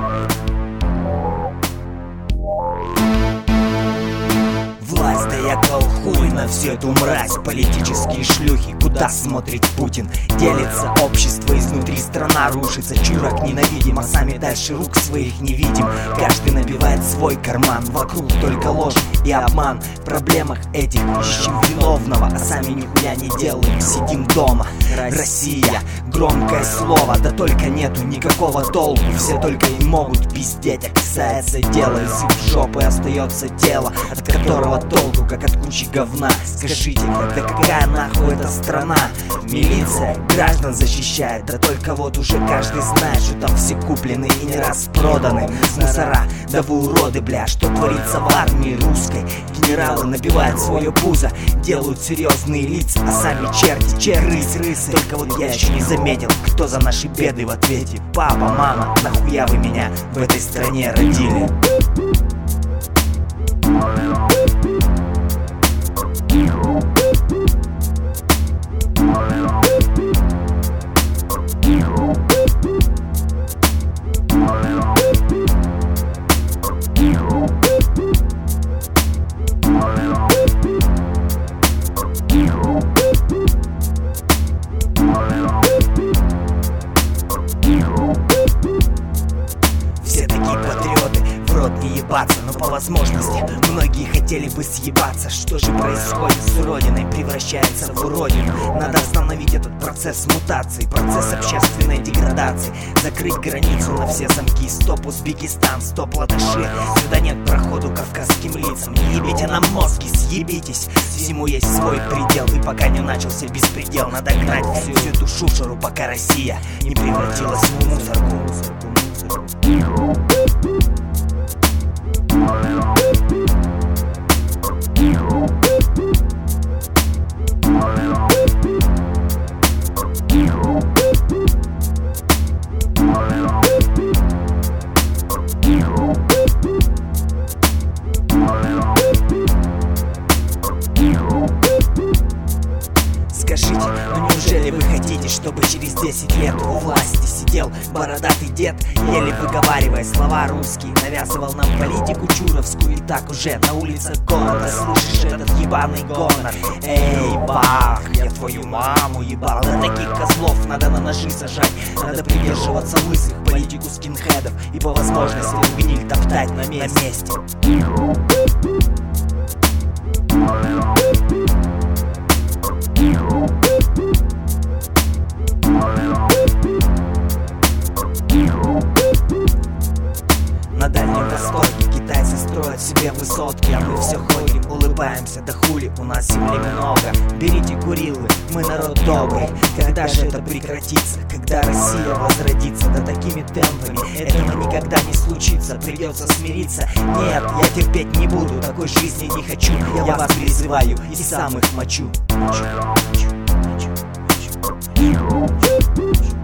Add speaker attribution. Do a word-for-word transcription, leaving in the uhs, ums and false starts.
Speaker 1: Власть, да я колхуй на всю эту мразь. Политические шлюхи, куда смотрит Путин? Делится общество изнутри, страна рушится. Чужак ненавидим, а сами дальше рук своих не видим. Каждый набивает свой карман, вокруг только ложь и обман. В проблемах этих ищем виновного, а сами нихуя не делаем, сидим дома. Россия, громкое слово, да только нету никакого толку. Все только и могут пиздеть, а касается дела, язык в жопы, остается тело, от которого толку, как от кучи говна. Скажите, да какая нахуй эта страна? Милиция граждан защищает, да только вот уже каждый знает, что там все куплены и не распроданы. Мусора, да вы уроды, бля, что творится в армии русской? Генералы набивают свое пузо, делают серьезные лица, а сами черти, черрыс, рысы. Только вот я еще не заметил, кто за наши беды в ответе. Папа, мама, нахуя вы меня в этой стране родили? Все такие патриоты, в рот не ебаться, но по возможности многие хотели бы съебаться. Что же происходит с родиной? Превращается в уродину. Надо остановить этот процесс мутации, процесс общественной деградации. Закрыть границу на все замки. Стоп Узбекистан, стоп латыши. Сюда нет проходу кавказским лицам. Не ебите нам мозги, съебитесь. Всему есть свой предел, и пока не начался беспредел, надо гнать всю эту шушеру, пока Россия не превратилась в мусорку. Скажите, ну неужели вы хотите, чтобы через десять лет у власти сидел бородатый дед, еле выговаривая слова русские, навязывал нам политику чуровскую, и так уже на улицах города слышишь этот ебаный гонор? Эй, бах, я твою маму ебал. Да таких козлов надо на ножи сажать, надо придерживаться лысых, политику скинхедов, и по возможности в гниль топтать на месте. На Дальнем Востоке китайцы строят себе высотки, а мы все ходим, улыбаемся, да хули, у нас земли много. Берите Курилы, мы народ добрый. Когда же это прекратится? Когда Россия возродится? Да такими темпами этого никогда не случится. Придется смириться. Нет, я терпеть не буду, такой жизни не хочу. Я вас призываю и сам их мочу. Мочу, мочу, мочу, мочу, мочу.